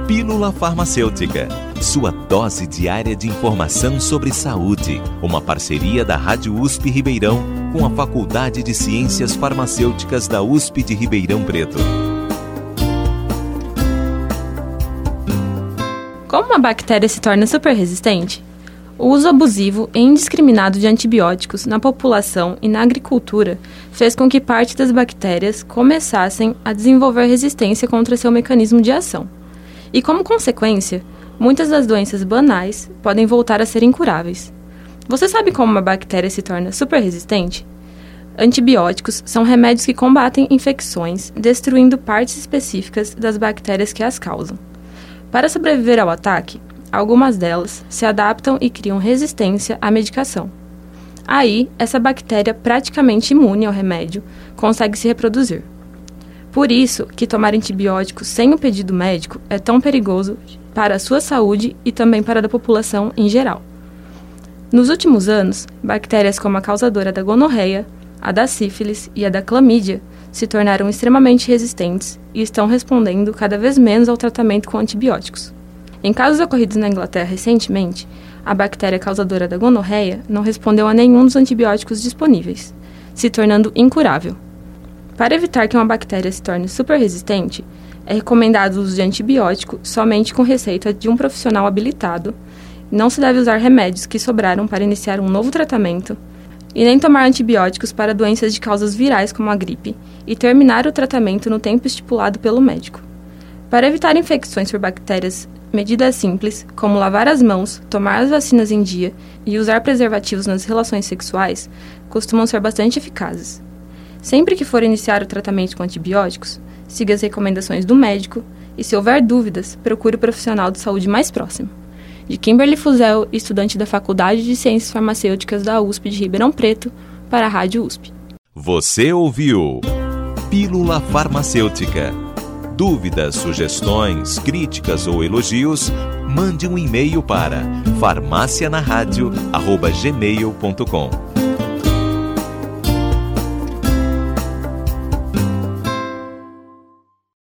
Pílula Farmacêutica, sua dose diária de informação sobre saúde. Uma parceria da Rádio USP Ribeirão com a Faculdade de Ciências Farmacêuticas da USP de Ribeirão Preto. Como uma bactéria se torna super resistente? O uso abusivo e indiscriminado de antibióticos na população e na agricultura fez com que parte das bactérias começassem a desenvolver resistência contra seu mecanismo de ação. E como consequência, muitas das doenças banais podem voltar a ser incuráveis. Você sabe como uma bactéria se torna super resistente? Antibióticos são remédios que combatem infecções, destruindo partes específicas das bactérias que as causam. Para sobreviver ao ataque, algumas delas se adaptam e criam resistência à medicação. Aí, essa bactéria praticamente imune ao remédio consegue se reproduzir. Por isso que tomar antibióticos sem o pedido médico é tão perigoso para a sua saúde e também para a da população em geral. Nos últimos anos, bactérias como a causadora da gonorreia, a da sífilis e a da clamídia se tornaram extremamente resistentes e estão respondendo cada vez menos ao tratamento com antibióticos. Em casos ocorridos na Inglaterra recentemente, a bactéria causadora da gonorreia não respondeu a nenhum dos antibióticos disponíveis, se tornando incurável. Para evitar que uma bactéria se torne super resistente, é recomendado o uso de antibiótico somente com receita de um profissional habilitado. Não se deve usar remédios que sobraram para iniciar um novo tratamento e nem tomar antibióticos para doenças de causas virais como a gripe e terminar o tratamento no tempo estipulado pelo médico. Para evitar infecções por bactérias, medidas simples, como lavar as mãos, tomar as vacinas em dia e usar preservativos nas relações sexuais, costumam ser bastante eficazes. Sempre que for iniciar o tratamento com antibióticos, siga as recomendações do médico e, se houver dúvidas, procure o profissional de saúde mais próximo. De Kimberly Fuzel, estudante da Faculdade de Ciências Farmacêuticas da USP de Ribeirão Preto, para a Rádio USP. Você ouviu Pílula Farmacêutica. Dúvidas, sugestões, críticas ou elogios, mande um e-mail para farmacianaradio@gmail.com.